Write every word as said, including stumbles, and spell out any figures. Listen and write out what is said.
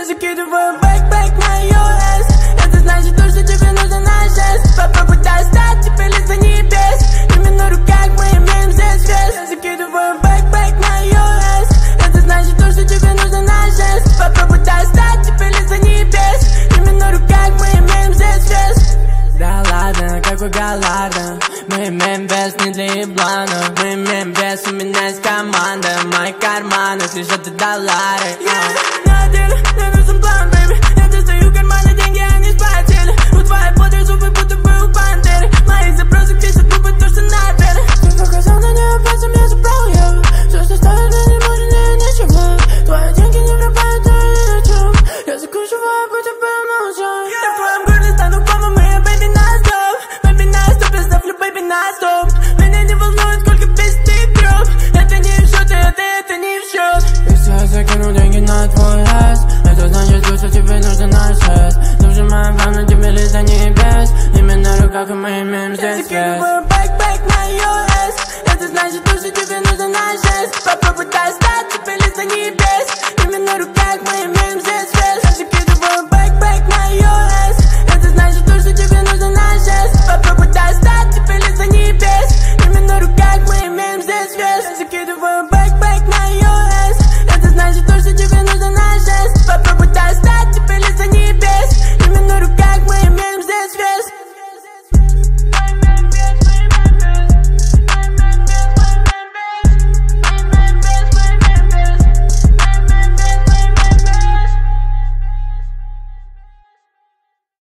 закидываю бэк-бэк на ай о эс. Это значит то, что тебе нужен наш жест. Попробуй достать тебя лишь до небес. Именно на руках мы имеем здесь вес. Я закидываю бэк-бэк на ай о эс. Это значит то, что тебе нужен наш жест. Попробуй достать тебя лишь до небес. Именно на руках мы имеем здесь вес. Да ладно, какой галарда. Мы имеем вес не для еблана. Мы имеем вес, у меня есть команда. В моих карманах лежат и доллары. Yeah, на деле, мне нужен план, бэйби. Я достаю карманы, деньги они сплатили. У твоей подры зубы, будто бы у пантеры. Мои запросы пишут губы, то что наперы. Ты показал на нее пальцем, я забрал ее. Все, что стоит, но не может, не ничего. Твои деньги не пропадают, то ни на чем. Я закручиваю, будто бы молчал. Я в твоем горле стану бомбом, и я бэйби на стоп. Бэйби на стоп, я ставлю бэйби на стоп. Меня не волнует, сколько песен ты гроб. Это не в счет, это, это не в счет. Если я закину деньги на твой эс, это значит, что тебе нужен наш жест. Нужен моя план, тебе лишь до небес. Именно на руках, и мы имеем здесь вес.